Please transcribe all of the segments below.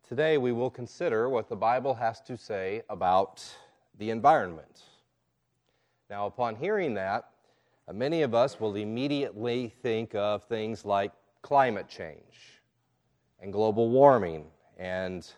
Today we will consider what the Bible has to say about the environment. Now, upon hearing that, many of us will immediately think of things like climate change and global warming and,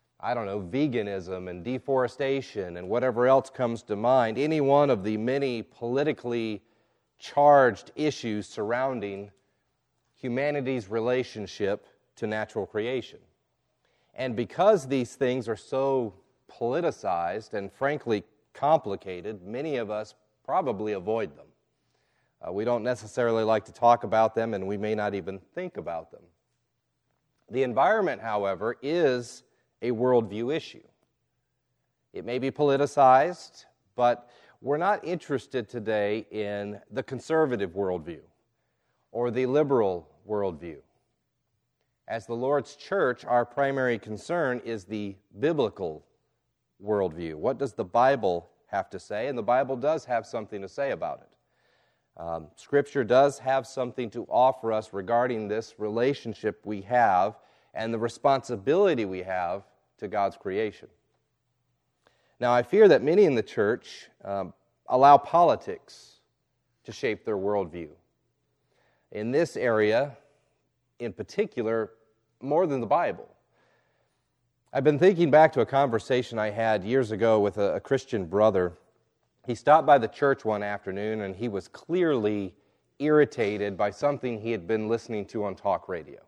veganism and deforestation and whatever else comes to mind, any one of the many politically charged issues surrounding humanity's relationship to natural creation. And because these things are so politicized and frankly complicated, many of us probably avoid them. We don't necessarily like to talk about them, and we may not even think about them. The environment, however, is a worldview issue. It may be politicized, but we're not interested today in the conservative worldview or the liberal worldview. As the Lord's church, our primary concern is the biblical worldview. What does the Bible have to say? And the Bible does have something to say about it. Scripture does have something to offer us regarding this relationship we have and the responsibility we have to God's creation. Now, I fear that many in the church allow politics to shape their worldview. In this area, in particular, more than the Bible. I've been thinking back to a conversation I had years ago with a Christian brother. He stopped by the church one afternoon, and he was clearly irritated by something he had been listening to on talk radio.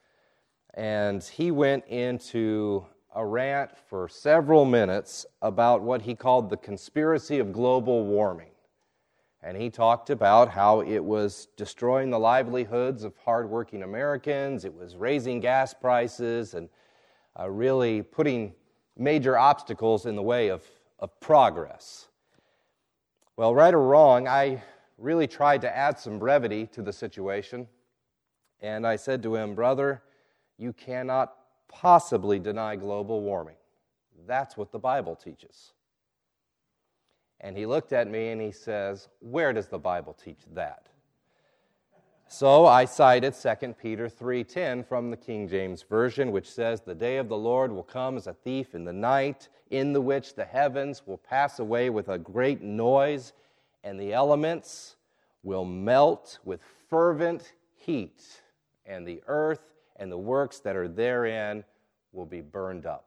And he went into a rant for several minutes about what he called the conspiracy of global warming. And he talked about how it was destroying the livelihoods of hardworking Americans, it was raising gas prices, and really putting major obstacles in the way of progress. Well, right or wrong, I really tried to add some brevity to the situation. And I said to him, "Brother, you cannot possibly deny global warming. That's what the Bible teaches." And he looked at me and he says, "Where does the Bible teach that?" So I cited 2 Peter 3:10 from the King James Version, which says, "The day of the Lord will come as a thief in the night, in the which the heavens will pass away with a great noise, and the elements will melt with fervent heat, and the earth and the works that are therein will be burned up."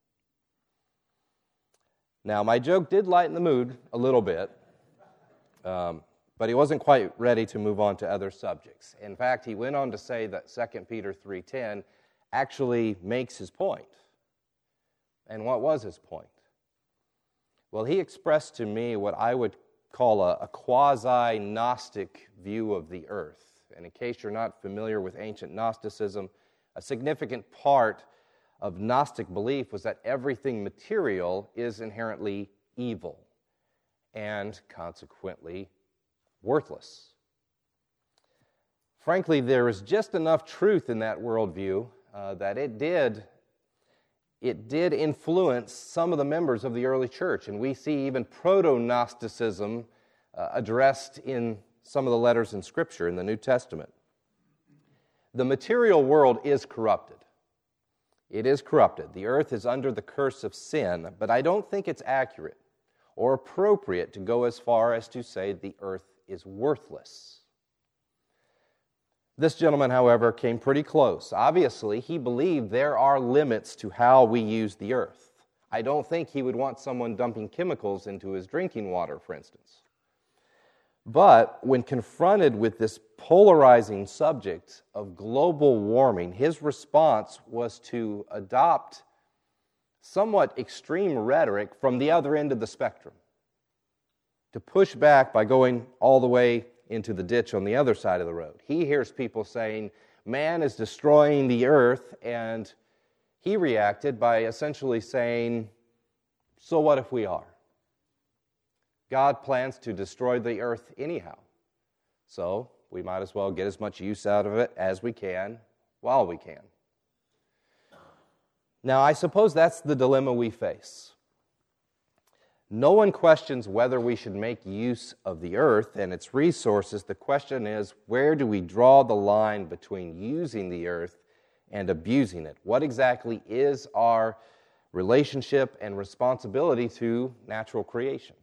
Now, my joke did lighten the mood a little bit, but he wasn't quite ready to move on to other subjects. In fact, he went on to say that 2 Peter 3:10 actually makes his point. And what was his point? Well, he expressed to me what I would call a quasi-Gnostic view of the earth. And in case you're not familiar with ancient Gnosticism, a significant part of Gnostic belief was that everything material is inherently evil and consequently worthless. Frankly, there is just enough truth in that worldview that it did influence some of the members of the early church, and we see even proto-Gnosticism addressed in some of the letters in Scripture in the New Testament. The material world is corrupted. It is corrupted. The earth is under the curse of sin, but I don't think it's accurate or appropriate to go as far as to say the earth is worthless. This gentleman, however, came pretty close. Obviously, he believed there are limits to how we use the earth. I don't think he would want someone dumping chemicals into his drinking water, for instance. But when confronted with this polarizing subject of global warming, his response was to adopt somewhat extreme rhetoric from the other end of the spectrum, to push back by going all the way into the ditch on the other side of the road. He hears people saying, man is destroying the earth, and he reacted by essentially saying, so what if we are? God plans to destroy the earth anyhow. So we might as well get as much use out of it as we can while we can. Now, I suppose that's the dilemma we face. No one questions whether we should make use of the earth and its resources. The question is, where do we draw the line between using the earth and abusing it? What exactly is our relationship and responsibility to natural creation?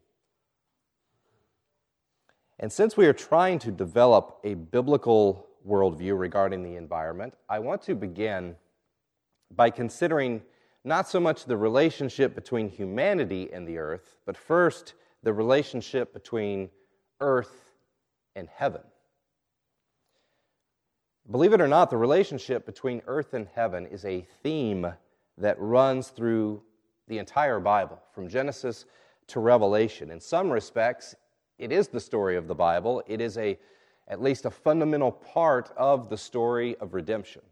And since we are trying to develop a biblical worldview regarding the environment, I want to begin by considering not so much the relationship between humanity and the earth, but first the relationship between earth and heaven. Believe it or not, the relationship between earth and heaven is a theme that runs through the entire Bible, from Genesis to Revelation. In some respects, it is the story of the Bible. It is at least a fundamental part of the story of redemption.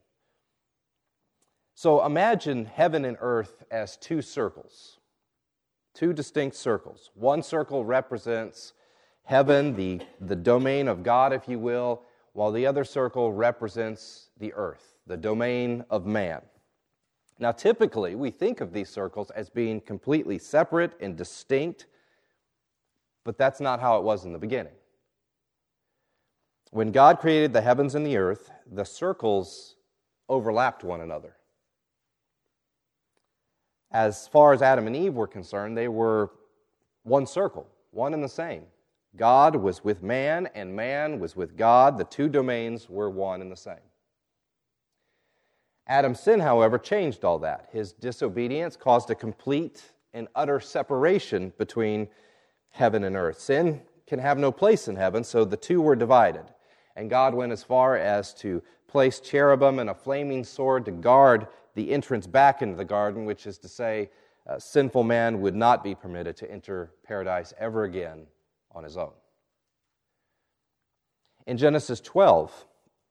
So imagine heaven and earth as two circles, two distinct circles. One circle represents heaven, the domain of God, if you will, while the other circle represents the earth, the domain of man. Now, typically, we think of these circles as being completely separate and distinct, but that's not how it was in the beginning. When God created the heavens and the earth, the circles overlapped one another. As far as Adam and Eve were concerned, they were one circle, one and the same. God was with man, and man was with God. The two domains were one and the same. Adam's sin, however, changed all that. His disobedience caused a complete and utter separation between heaven and earth. Sin can have no place in heaven, so the two were divided. And God went as far as to place cherubim and a flaming sword to guard the entrance back into the garden, which is to say, sinful man would not be permitted to enter paradise ever again on his own. In Genesis 12,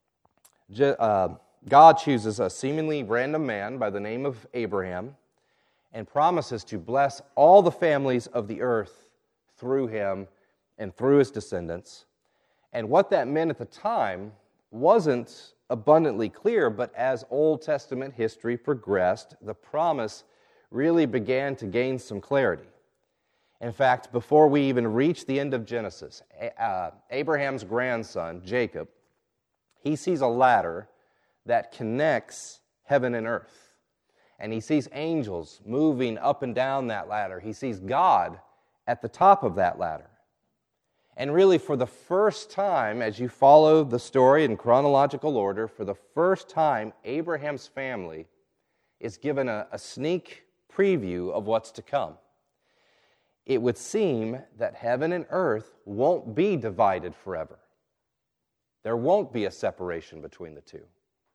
God chooses a seemingly random man by the name of Abraham and promises to bless all the families of the earth through him and through his descendants. And what that meant at the time wasn't abundantly clear, but as Old Testament history progressed, the promise really began to gain some clarity. In fact, before we even reach the end of Genesis, Abraham's grandson, Jacob, he sees a ladder that connects heaven and earth. And he sees angels moving up and down that ladder. He sees God at the top of that ladder. And really, for the first time, as you follow the story in chronological order, for the first time, Abraham's family is given a sneak preview of what's to come. It would seem that heaven and earth won't be divided forever. There won't be a separation between the two.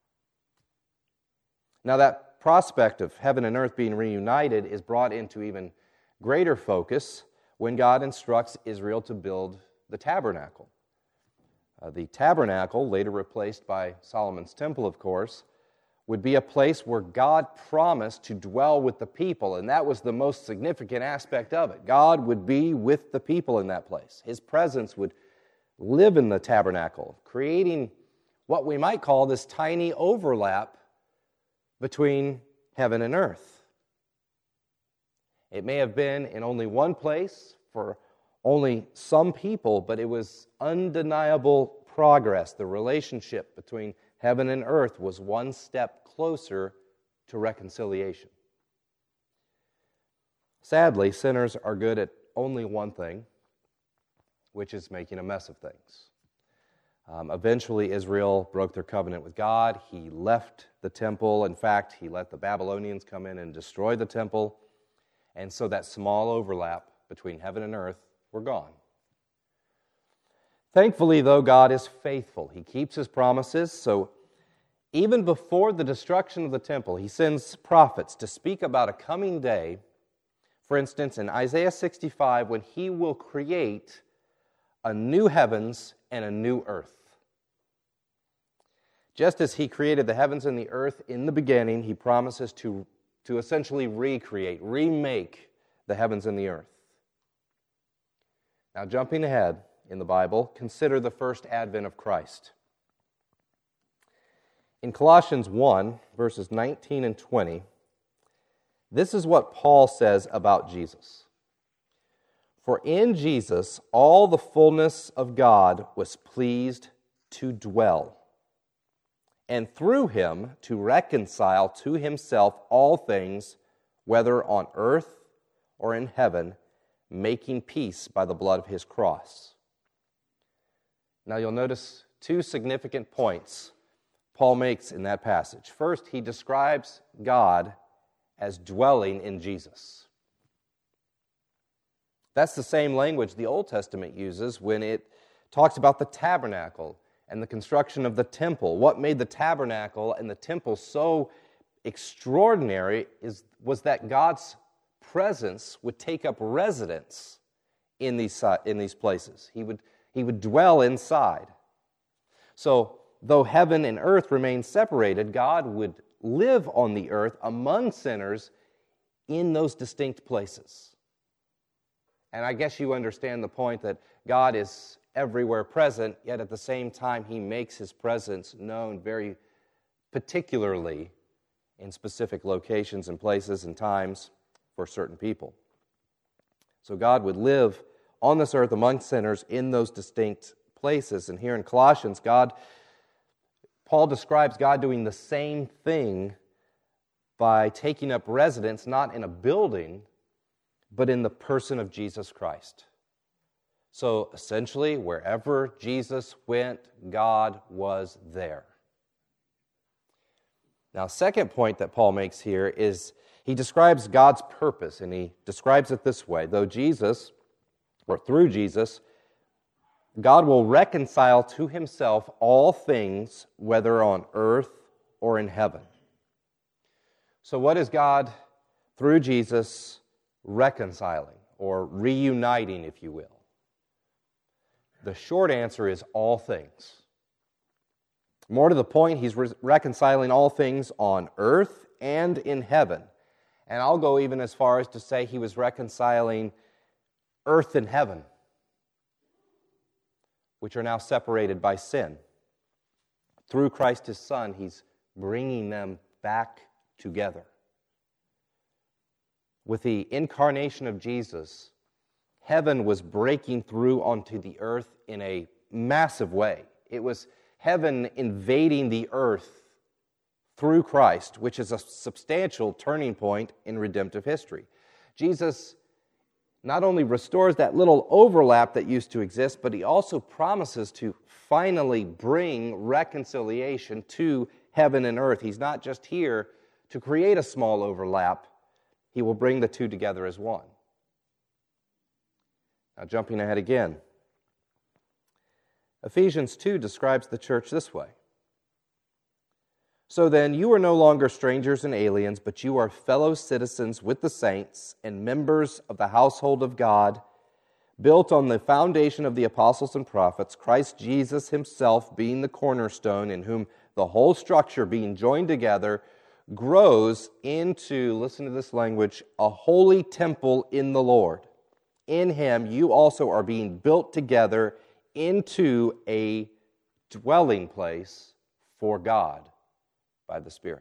Now, that prospect of heaven and earth being reunited is brought into even greater focus when God instructs Israel to build the tabernacle. The tabernacle, later replaced by Solomon's temple, of course, would be a place where God promised to dwell with the people, and that was the most significant aspect of it. God would be with the people in that place. His presence would live in the tabernacle, creating what we might call this tiny overlap between heaven and earth. It may have been in only one place for only some people, but it was undeniable progress. The relationship between heaven and earth was one step closer to reconciliation. Sadly, sinners are good at only one thing, which is making a mess of things. Eventually, Israel broke their covenant with God. He left the temple. In fact, he let the Babylonians come in and destroy the temple. And so that small overlap between heaven and earth were gone. Thankfully, though, God is faithful. He keeps his promises. So even before the destruction of the temple, he sends prophets to speak about a coming day. For instance, in Isaiah 65, when he will create a new heavens and a new earth. Just as he created the heavens and the earth in the beginning, he promises to essentially recreate, remake the heavens and the earth. Now, jumping ahead in the Bible, consider the first advent of Christ. In Colossians 1, verses 19 and 20, this is what Paul says about Jesus. For in Jesus all the fullness of God was pleased to dwell, and through him to reconcile to himself all things, whether on earth or in heaven, making peace by the blood of his cross. Now you'll notice two significant points Paul makes in that passage. First, he describes God as dwelling in Jesus. That's the same language the Old Testament uses when it talks about the tabernacle and the construction of the temple. What made the tabernacle and the temple so extraordinary was that God's presence would take up residence in these places. He would dwell inside. So, though heaven and earth remain separated, God would live on the earth among sinners in those distinct places. And I guess you understand the point that God is everywhere present, yet at the same time he makes his presence known very particularly in specific locations and places and times for certain people. So God would live on this earth among sinners in those distinct places. And here in Colossians, Paul describes God doing the same thing by taking up residence not in a building, but in the person of Jesus Christ. So essentially, wherever Jesus went, God was there. Now, second point that Paul makes here is he describes God's purpose, and he describes it this way. Through Jesus, God will reconcile to himself all things, whether on earth or in heaven. So what is God, through Jesus, reconciling or reuniting, if you will? The short answer is all things. More to the point, he's reconciling all things on earth and in heaven. And I'll go even as far as to say he was reconciling earth and heaven, which are now separated by sin. Through Christ his Son, he's bringing them back together. With the incarnation of Jesus, heaven was breaking through onto the earth in a massive way. It was heaven invading the earth through Christ, which is a substantial turning point in redemptive history. Jesus not only restores that little overlap that used to exist, but he also promises to finally bring reconciliation to heaven and earth. He's not just here to create a small overlap. He will bring the two together as one. Now, jumping ahead again, Ephesians 2 describes the church this way. So then, you are no longer strangers and aliens, but you are fellow citizens with the saints and members of the household of God, built on the foundation of the apostles and prophets, Christ Jesus himself being the cornerstone, in whom the whole structure being joined together grows into, listen to this language, a holy temple in the Lord. In him you also are being built together into a dwelling place for God by the Spirit.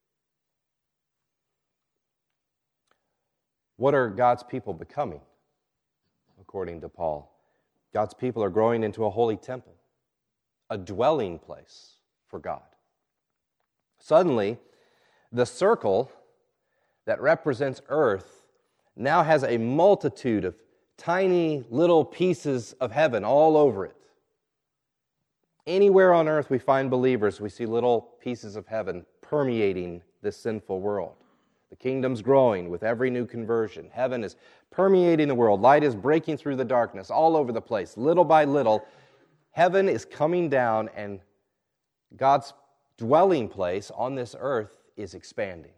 What are God's people becoming? According to Paul, God's people are growing into a holy temple, a dwelling place for God. Suddenly, the circle that represents earth now has a multitude of tiny little pieces of heaven all over it. Anywhere on earth we find believers, we see little pieces of heaven permeating this sinful world. The kingdom's growing with every new conversion. Heaven is permeating the world. Light is breaking through the darkness all over the place. Little by little, heaven is coming down, and God's dwelling place on this earth is expanding.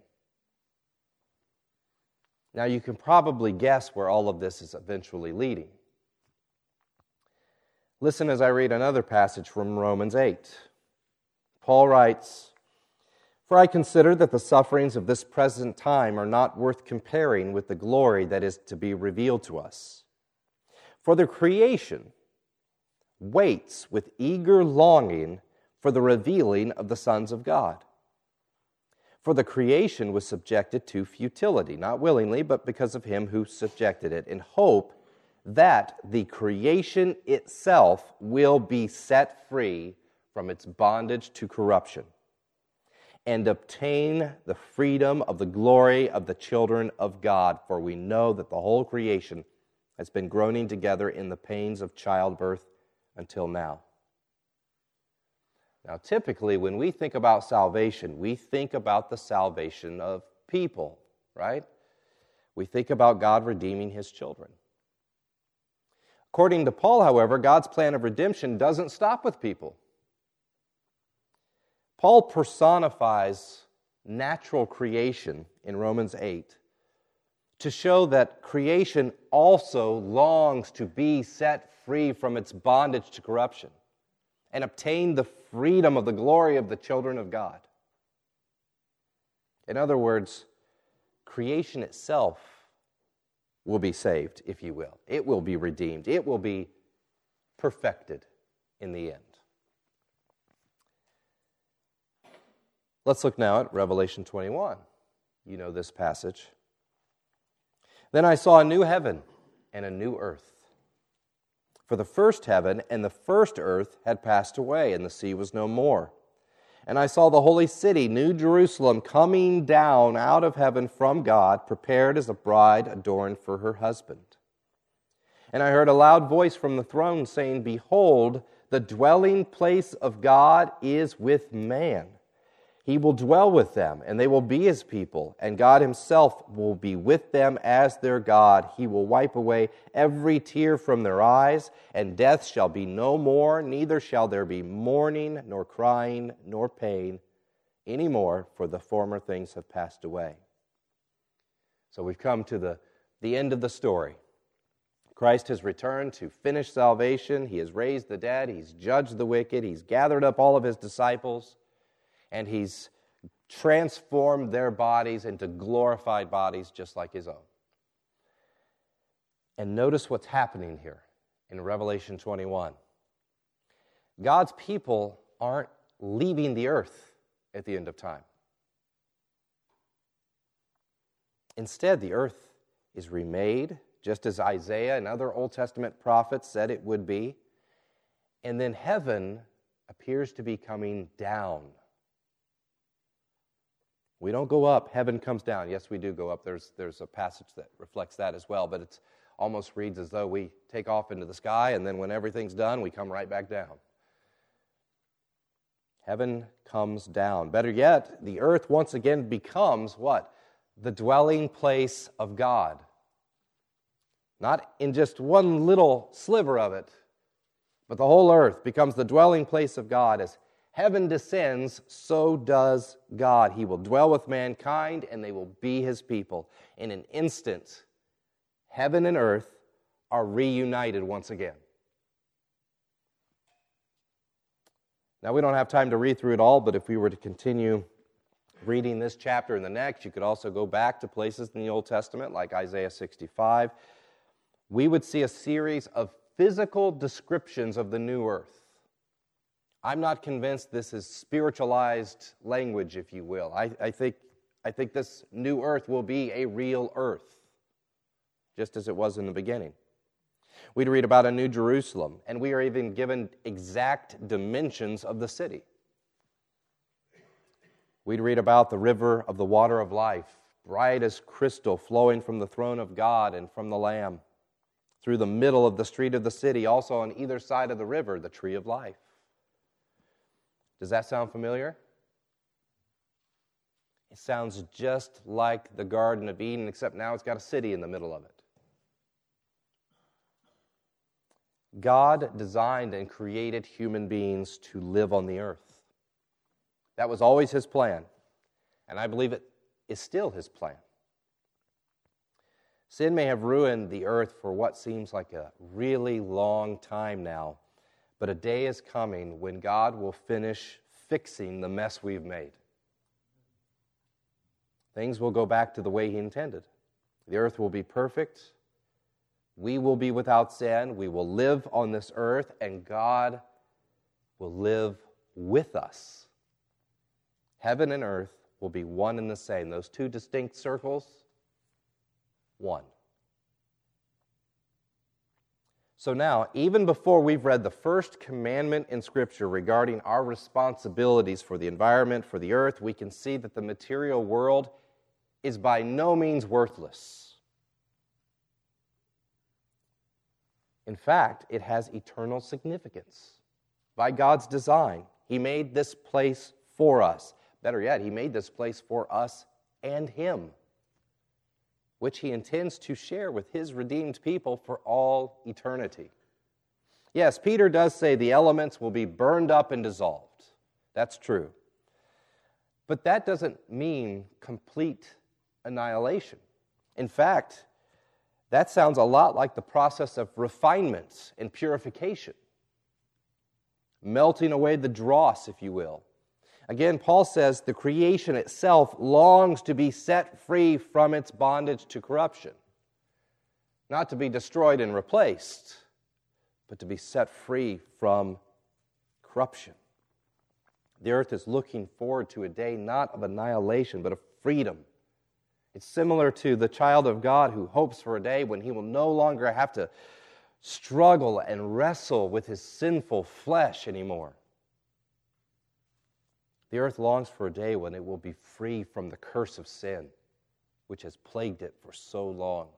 Now, you can probably guess where all of this is eventually leading. Listen as I read another passage from Romans 8. Paul writes, "For I consider that the sufferings of this present time are not worth comparing with the glory that is to be revealed to us. For the creation waits with eager longing for the revealing of the sons of God. For the creation was subjected to futility, not willingly, but because of him who subjected it, in hope that the creation itself will be set free from its bondage to corruption and obtain the freedom of the glory of the children of God. For we know that the whole creation has been groaning together in the pains of childbirth until now. Now, typically, when we think about salvation, we think about the salvation of people, right? We think about God redeeming His children. According to Paul, however, God's plan of redemption doesn't stop with people. Paul personifies natural creation in Romans 8 to show that creation also longs to be set free from its bondage to corruption and obtain the freedom of the glory of the children of God. In other words, creation itself will be saved, if you will. It will be redeemed. It will be perfected in the end. Let's look now at Revelation 21. You know this passage. Then I saw a new heaven and a new earth. For the first heaven and the first earth had passed away, and the sea was no more. And I saw the holy city, New Jerusalem, coming down out of heaven from God, prepared as a bride adorned for her husband. And I heard a loud voice from the throne saying, Behold, the dwelling place of God is with man. He will dwell with them, and they will be His people, and God Himself will be with them as their God. He will wipe away every tear from their eyes, and death shall be no more, neither shall there be mourning, nor crying, nor pain any more, for the former things have passed away. So we've come to the end of the story. Christ has returned to finish salvation. He has raised the dead. He's judged the wicked. He's gathered up all of His disciples. And He's transformed their bodies into glorified bodies just like His own. And notice what's happening here in Revelation 21. God's people aren't leaving the earth at the end of time. Instead, the earth is remade, just as Isaiah and other Old Testament prophets said it would be. And then heaven appears to be coming down. We don't go up, heaven comes down. Yes, we do go up. There's a passage that reflects that as well, but it almost reads as though we take off into the sky, and then when everything's done, we come right back down. Heaven comes down. Better yet, the earth once again becomes what? The dwelling place of God. Not in just one little sliver of it, but the whole earth becomes the dwelling place of God. As heaven descends, so does God. He will dwell with mankind, and they will be His people. In an instant, heaven and earth are reunited once again. Now, we don't have time to read through it all, but if we were to continue reading this chapter and the next, you could also go back to places in the Old Testament, like Isaiah 65. We would see a series of physical descriptions of the new earth. I'm not convinced this is spiritualized language, if you will. I think this new earth will be a real earth, just as it was in the beginning. We'd read about a new Jerusalem, and we are even given exact dimensions of the city. We'd read about the river of the water of life, bright as crystal, flowing from the throne of God and from the Lamb, through the middle of the street of the city, also on either side of the river, the tree of life. Does that sound familiar? It sounds just like the Garden of Eden, except now it's got a city in the middle of it. God designed and created human beings to live on the earth. That was always His plan, and I believe it is still His plan. Sin may have ruined the earth for what seems like a really long time now, but a day is coming when God will finish fixing the mess we've made. Things will go back to the way He intended. The earth will be perfect. We will be without sin. We will live on this earth, and God will live with us. Heaven and earth will be one and the same. Those two distinct circles, one. So now, even before we've read the first commandment in Scripture regarding our responsibilities for the environment, for the earth, we can see that the material world is by no means worthless. In fact, it has eternal significance. By God's design, He made this place for us. Better yet, He made this place for us and Him, which He intends to share with His redeemed people for all eternity. Yes, Peter does say the elements will be burned up and dissolved. That's true. But that doesn't mean complete annihilation. In fact, that sounds a lot like the process of refinement and purification, melting away the dross, if you will. Again, Paul says the creation itself longs to be set free from its bondage to corruption. Not to be destroyed and replaced, but to be set free from corruption. The earth is looking forward to a day not of annihilation, but of freedom. It's similar to the child of God who hopes for a day when he will no longer have to struggle and wrestle with his sinful flesh anymore. The earth longs for a day when it will be free from the curse of sin, which has plagued it for so long.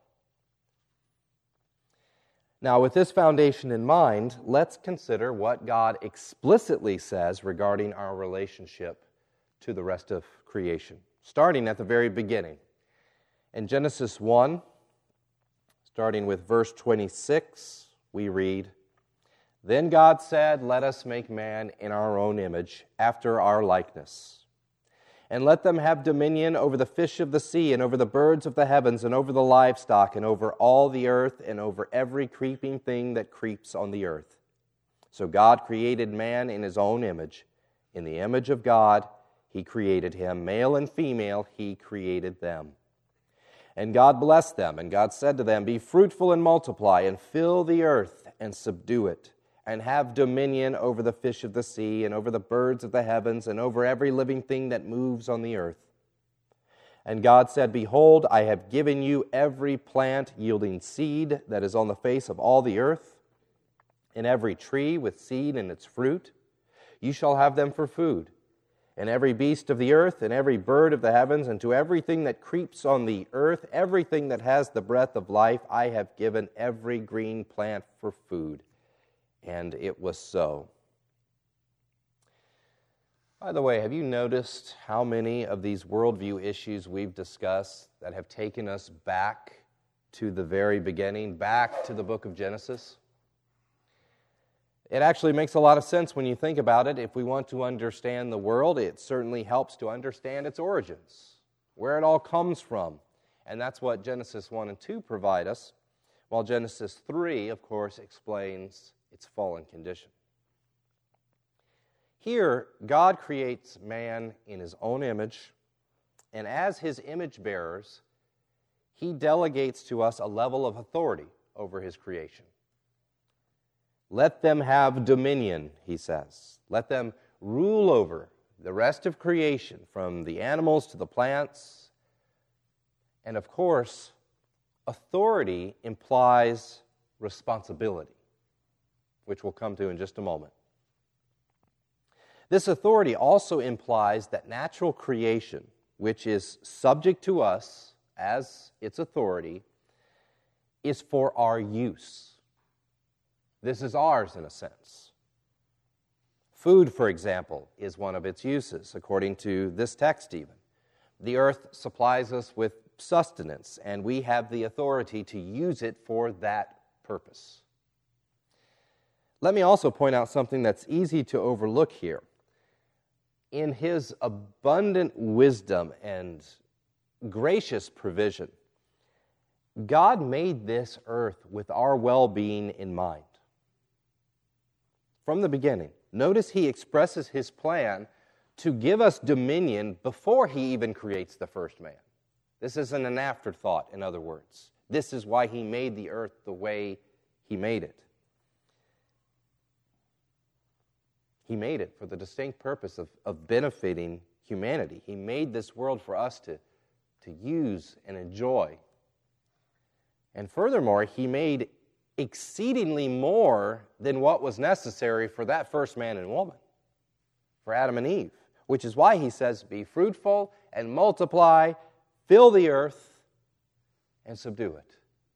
Now, with this foundation in mind, let's consider what God explicitly says regarding our relationship to the rest of creation, starting at the very beginning. In Genesis 1, starting with verse 26, we read, "Then God said, 'Let us make man in our own image, after our likeness. And let them have dominion over the fish of the sea, and over the birds of the heavens, and over the livestock, and over all the earth, and over every creeping thing that creeps on the earth.' So God created man in His own image. In the image of God He created him. Male and female He created them. And God blessed them, and God said to them, 'Be fruitful and multiply, and fill the earth, and subdue it, and have dominion over the fish of the sea, and over the birds of the heavens, and over every living thing that moves on the earth.' And God said, 'Behold, I have given you every plant yielding seed that is on the face of all the earth, and every tree with seed in its fruit. You shall have them for food. And every beast of the earth, and every bird of the heavens, and to everything that creeps on the earth, everything that has the breath of life, I have given every green plant for food.' And it was so." By the way, have you noticed how many of these worldview issues we've discussed that have taken us back to the very beginning, back to the book of Genesis? It actually makes a lot of sense when you think about it. If we want to understand the world, it certainly helps to understand its origins, where it all comes from. And that's what Genesis 1 and 2 provide us, while Genesis 3, of course, explains its fallen condition. Here, God creates man in His own image, and as His image bearers, He delegates to us a level of authority over His creation. Let them have dominion, He says. Let them rule over the rest of creation, from the animals to the plants. And of course, authority implies responsibility, which we'll come to in just a moment. This authority also implies that natural creation, which is subject to us as its authority, is for our use. This is ours in a sense. Food, for example, is one of its uses, according to this text even. The earth supplies us with sustenance, and we have the authority to use it for that purpose. Let me also point out something that's easy to overlook here. In His abundant wisdom and gracious provision, God made this earth with our well-being in mind. From the beginning, notice He expresses His plan to give us dominion before He even creates the first man. This isn't an afterthought, in other words. This is why He made the earth the way He made it. He made it for the distinct purpose of benefiting humanity. He made this world for us to use and enjoy. And furthermore, He made exceedingly more than what was necessary for that first man and woman, for Adam and Eve, which is why he says, be fruitful and multiply, fill the earth, and subdue it.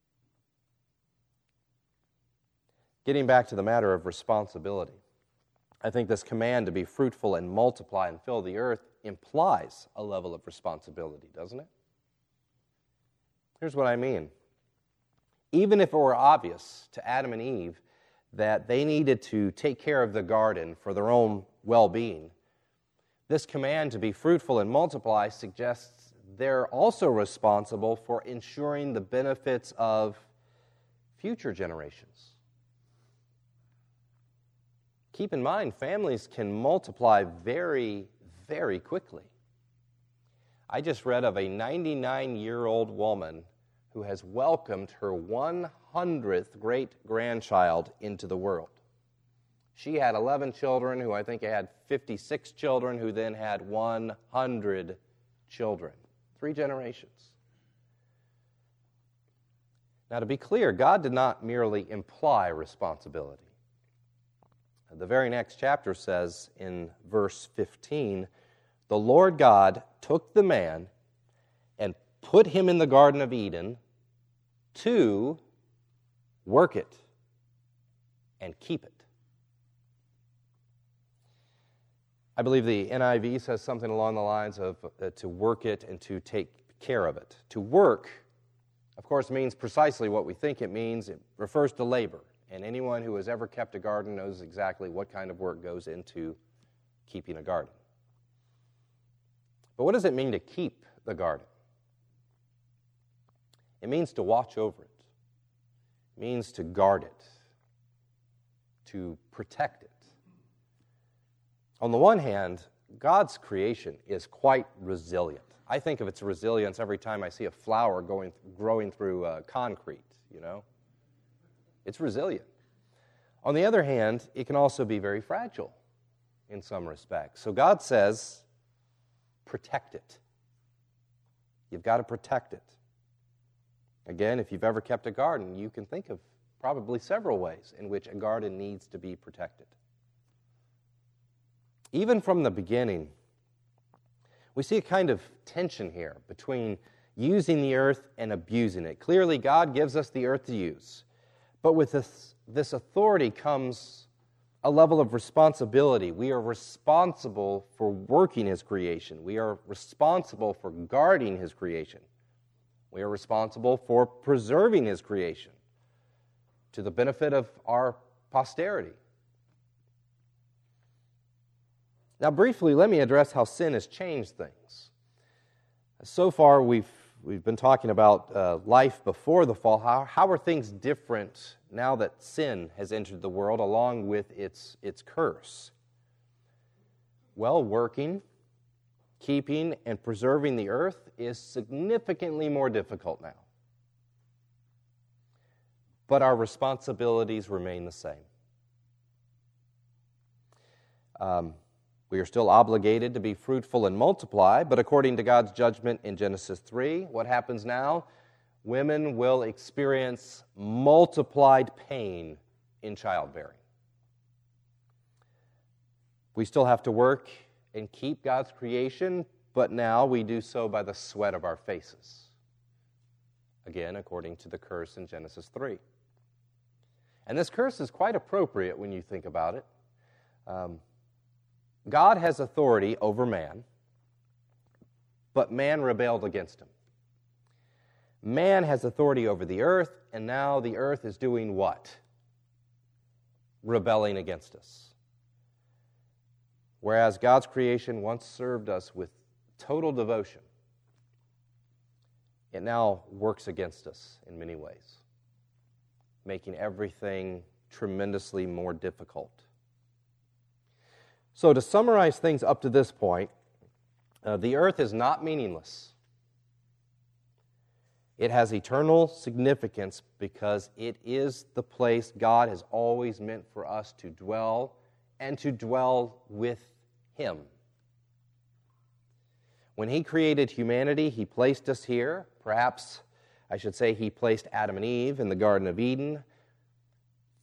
Getting back to the matter of responsibility, I think this command to be fruitful and multiply and fill the earth implies a level of responsibility, doesn't it? Here's what I mean. Even if it were obvious to Adam and Eve that they needed to take care of the garden for their own well-being, this command to be fruitful and multiply suggests they're also responsible for ensuring the benefits of future generations. Keep in mind, families can multiply very, very quickly. I just read of a 99-year-old woman who has welcomed her 100th great-grandchild into the world. She had 11 children, who I think had 56 children, who then had 100 children. 3 generations. Now, to be clear, God did not merely imply responsibility. The very next chapter says in verse 15, the Lord God took the man and put him in the Garden of Eden to work it and keep it. I believe the NIV says something along the lines of to work it and to take care of it. To work, of course, means precisely what we think it means. It refers to labor. And anyone who has ever kept a garden knows exactly what kind of work goes into keeping a garden. But what does it mean to keep the garden? It means to watch over it. It means to guard it, to protect it. On the one hand, God's creation is quite resilient. I think of its resilience every time I see a flower growing through concrete, you know. It's resilient. On the other hand, it can also be very fragile in some respects. So God says, protect it. You've got to protect it. Again, if you've ever kept a garden, you can think of probably several ways in which a garden needs to be protected. Even from the beginning, we see a kind of tension here between using the earth and abusing it. Clearly, God gives us the earth to use. But with this authority comes a level of responsibility. We are responsible for working His creation. We are responsible for guarding His creation. We are responsible for preserving His creation to the benefit of our posterity. Now, briefly, let me address how sin has changed things. So far, we've been talking about life before the fall. How are things different now that sin has entered the world along with its curse? Well, working, keeping, and preserving the earth is significantly more difficult now. But our responsibilities remain the same. We are still obligated to be fruitful and multiply, but according to God's judgment in Genesis 3, what happens now? Women will experience multiplied pain in childbearing. We still have to work and keep God's creation, but now we do so by the sweat of our faces. Again, according to the curse in Genesis 3. And this curse is quite appropriate when you think about it. God has authority over man, but man rebelled against him. Man has authority over the earth, and now the earth is doing what? Rebelling against us. Whereas God's creation once served us with total devotion, it now works against us in many ways, making everything tremendously more difficult. So to summarize things up to this point, the earth is not meaningless. It has eternal significance because it is the place God has always meant for us to dwell and to dwell with Him. When He created humanity, He placed us here. Perhaps I should say He placed Adam and Eve in the Garden of Eden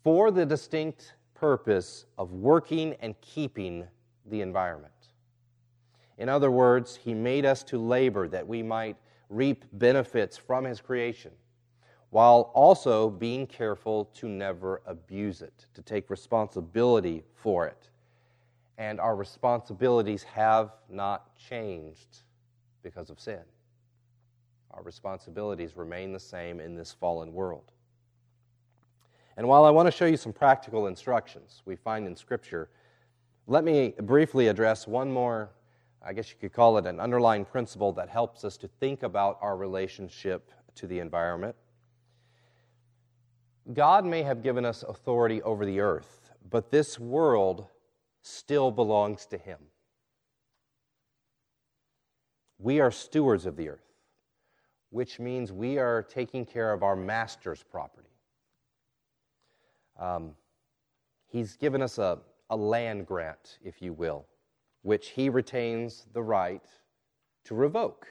for the distinct purpose of working and keeping the environment. In other words, He made us to labor that we might reap benefits from His creation, while also being careful to never abuse it, to take responsibility for it. And our responsibilities have not changed because of sin. Our responsibilities remain the same in this fallen world. And while I want to show you some practical instructions we find in Scripture, let me briefly address one more, I guess you could call it an underlying principle that helps us to think about our relationship to the environment. God may have given us authority over the earth, but this world still belongs to Him. We are stewards of the earth, which means we are taking care of our master's property. He's given us a land grant, if you will, which He retains the right to revoke.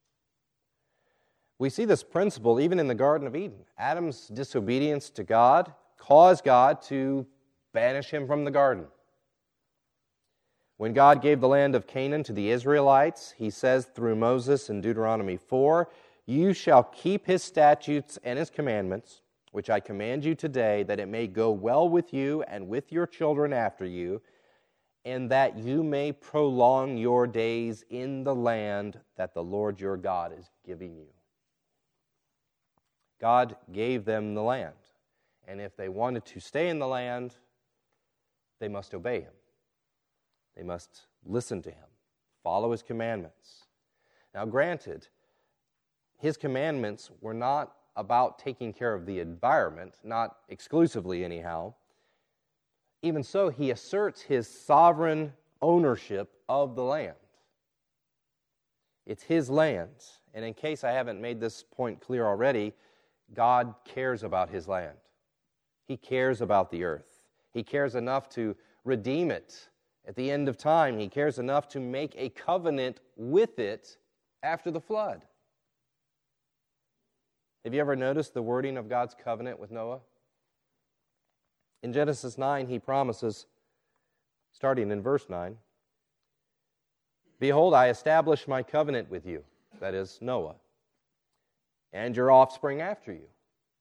We see this principle even in the Garden of Eden. Adam's disobedience to God caused God to banish him from the garden. When God gave the land of Canaan to the Israelites, He says through Moses in Deuteronomy 4, "You shall keep His statutes and His commandments, which I command you today, that it may go well with you and with your children after you, and that you may prolong your days in the land that the Lord your God is giving you." God gave them the land, and if they wanted to stay in the land, they must obey Him. They must listen to Him, follow His commandments. Now, granted, His commandments were not about taking care of the environment, not exclusively anyhow. Even so, He asserts His sovereign ownership of the land. It's His land. And in case I haven't made this point clear already, God cares about His land. He cares about the earth. He cares enough to redeem it at the end of time. He cares enough to make a covenant with it after the flood. Have you ever noticed the wording of God's covenant with Noah? In Genesis 9, He promises, starting in verse 9, "Behold, I establish my covenant with you," that is, Noah, "and your offspring after you,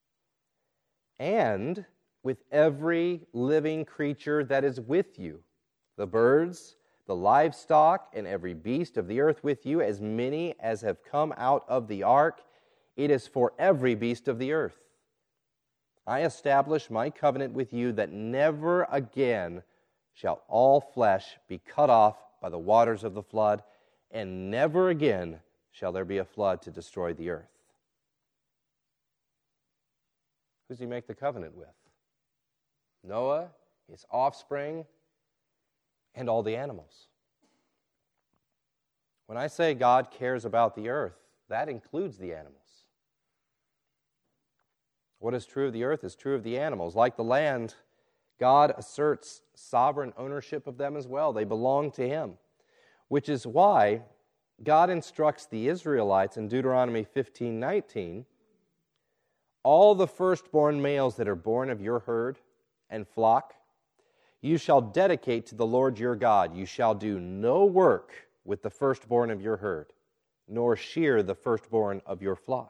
and with every living creature that is with you, the birds, the livestock, and every beast of the earth with you, as many as have come out of the ark. It is for every beast of the earth. I establish my covenant with you that never again shall all flesh be cut off by the waters of the flood, and never again shall there be a flood to destroy the earth." Who does He make the covenant with? Noah, his offspring, and all the animals. When I say God cares about the earth, that includes the animals. What is true of the earth is true of the animals. Like the land, God asserts sovereign ownership of them as well. They belong to Him, which is why God instructs the Israelites in Deuteronomy 15:19, "All the firstborn males that are born of your herd and flock, you shall dedicate to the Lord your God. You shall do no work with the firstborn of your herd, nor shear the firstborn of your flock."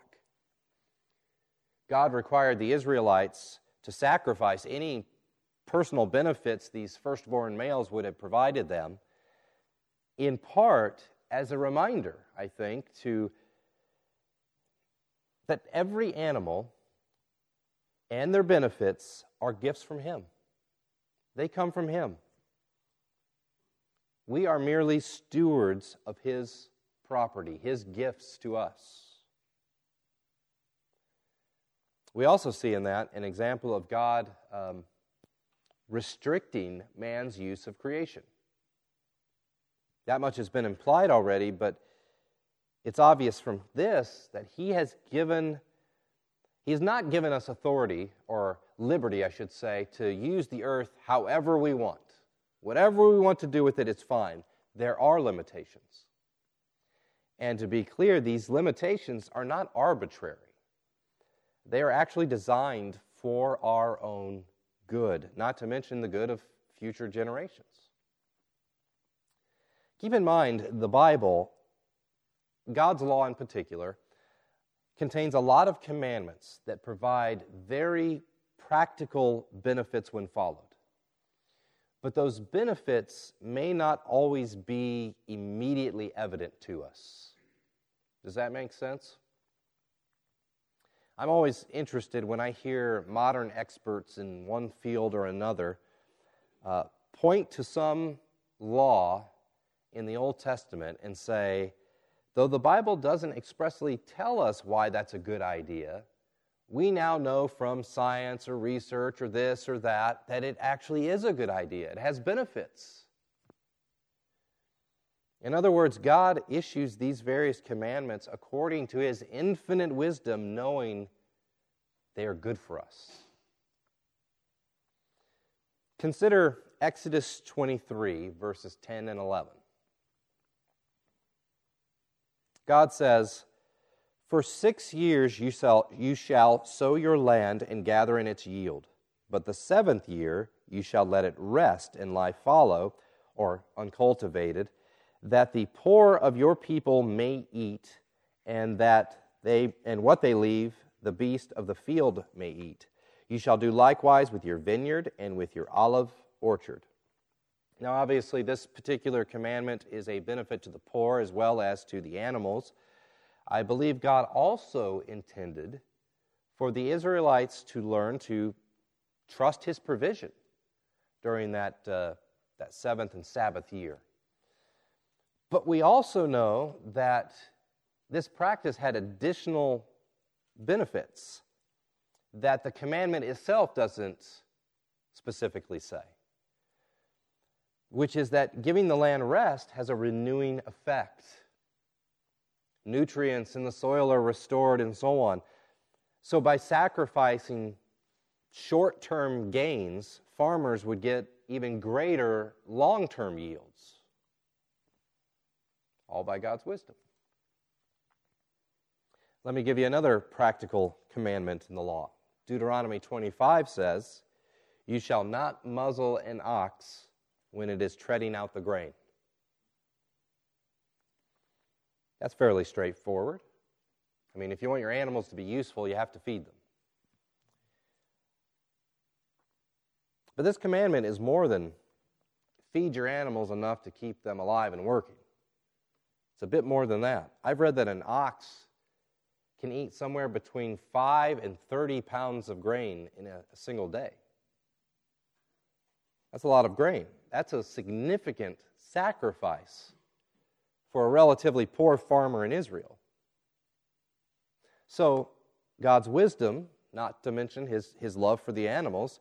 God required the Israelites to sacrifice any personal benefits these firstborn males would have provided them, in part as a reminder, I think, that every animal and their benefits are gifts from Him. They come from Him. We are merely stewards of His property, His gifts to us. We also see in that an example of God restricting man's use of creation. That much has been implied already, but it's obvious from this that He has not given us authority, or liberty, I should say, to use the earth however we want. Whatever we want to do with it, it's fine. There are limitations. And to be clear, these limitations are not arbitrary. They are actually designed for our own good, not to mention the good of future generations. Keep in mind, the Bible, God's law in particular, contains a lot of commandments that provide very practical benefits when followed. But those benefits may not always be immediately evident to us. Does that make sense? I'm always interested when I hear modern experts in one field or another point to some law in the Old Testament and say, though the Bible doesn't expressly tell us why that's a good idea, we now know from science or research or this or that it actually is a good idea. It has benefits. In other words, God issues these various commandments according to His infinite wisdom, knowing they are good for us. Consider Exodus 23, verses 10 and 11. God says, "For 6 years you shall sow your land and gather in its yield, but the 7th year you shall let it rest and lie fallow, or uncultivated, that the poor of your people may eat, and what they leave the beast of the field may eat. You shall do likewise with your vineyard and with your olive orchard." Now, obviously, this particular commandment is a benefit to the poor as well as to the animals. I believe God also intended for the Israelites to learn to trust His provision during that 7th and Sabbath year. But we also know that this practice had additional benefits that the commandment itself doesn't specifically say, which is that giving the land rest has a renewing effect. Nutrients in the soil are restored and so on. So by sacrificing short-term gains, farmers would get even greater long-term yields. All by God's wisdom. Let me give you another practical commandment in the law. Deuteronomy 25 says, "You shall not muzzle an ox when it is treading out the grain." That's fairly straightforward. I mean, if you want your animals to be useful, you have to feed them. But this commandment is more than feed your animals enough to keep them alive and working. It's a bit more than that. I've read that an ox can eat somewhere between 5 and 30 pounds of grain in a single day. That's a lot of grain. That's a significant sacrifice for a relatively poor farmer in Israel. So, God's wisdom, not to mention His love for the animals,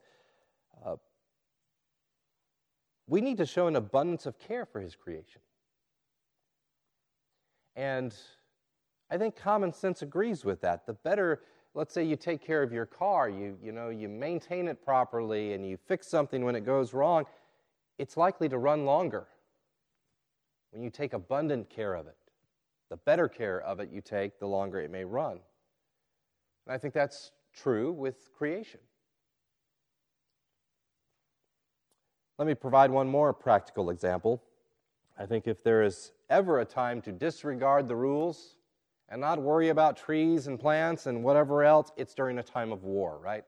we need to show an abundance of care for His creation. And I think common sense agrees with that. The better, let's say you take care of your car, you maintain it properly, and you fix something when it goes wrong, it's likely to run longer when you take abundant care of it. The better care of it you take, the longer it may run. And I think that's true with creation. Let me provide one more practical example. I think if there is ever a time to disregard the rules and not worry about trees and plants and whatever else, it's during a time of war, right?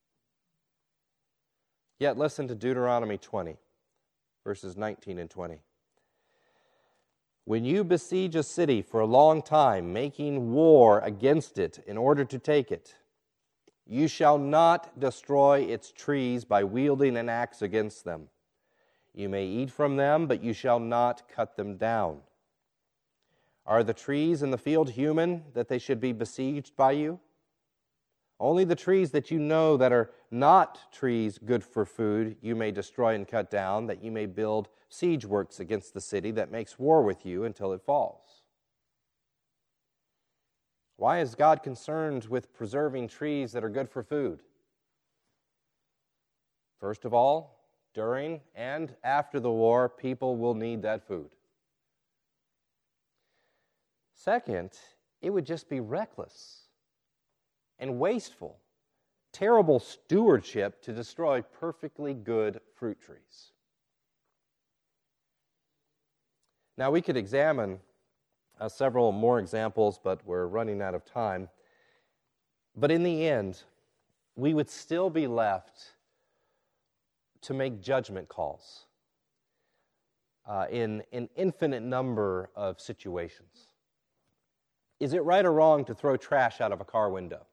Yet listen to Deuteronomy 20, verses 19 and 20. "When you besiege a city for a long time, making war against it in order to take it, you shall not destroy its trees by wielding an axe against them. You may eat from them, but you shall not cut them down. Are the trees in the field human, that they should be besieged by you? Only the trees that you know that are not trees good for food you may destroy and cut down, that you may build siege works against the city that makes war with you until it falls." Why is God concerned with preserving trees that are good for food? First of all, during and after the war, people will need that food. Second, it would just be reckless and wasteful terrible stewardship to destroy perfectly good fruit trees. Now, we could examine several more examples, but we're running out of time. But in the end, we would still be left to make judgment calls in an infinite number of situations. Is it right or wrong to throw trash out of a car window?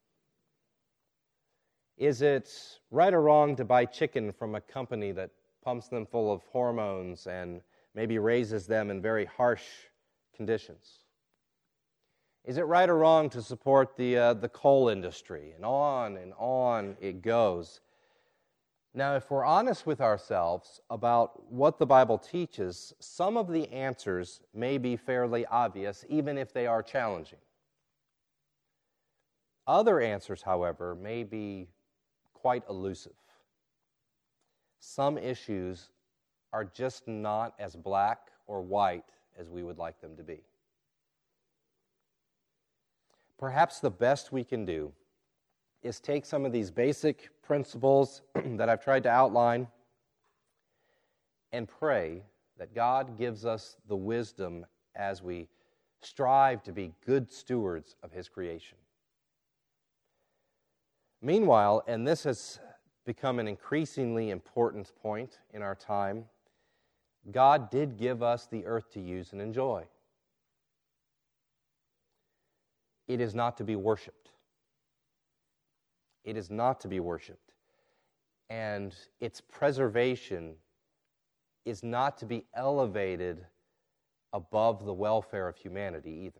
Is it right or wrong to buy chicken from a company that pumps them full of hormones and maybe raises them in very harsh conditions? Is it right or wrong to support the coal industry? And on it goes. Now, if we're honest with ourselves about what the Bible teaches, some of the answers may be fairly obvious, even if they are challenging. Other answers, however, may be quite elusive. Some issues are just not as black or white as we would like them to be. Perhaps the best we can do is take some of these basic principles that I've tried to outline and pray that God gives us the wisdom as we strive to be good stewards of His creation. Meanwhile, and this has become an increasingly important point in our time, God did give us the earth to use and enjoy. It is not to be worshipped. It is not to be worshipped. And its preservation is not to be elevated above the welfare of humanity either.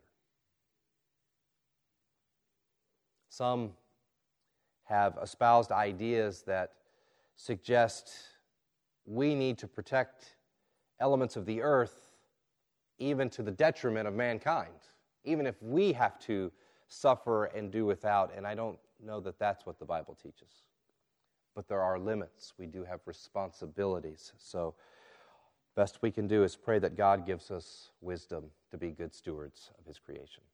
Some have espoused ideas that suggest we need to protect elements of the earth even to the detriment of mankind, even if we have to suffer and do without. And I don't know that that's what the Bible teaches. But there are limits. We do have responsibilities. So best we can do is pray that God gives us wisdom to be good stewards of His creation.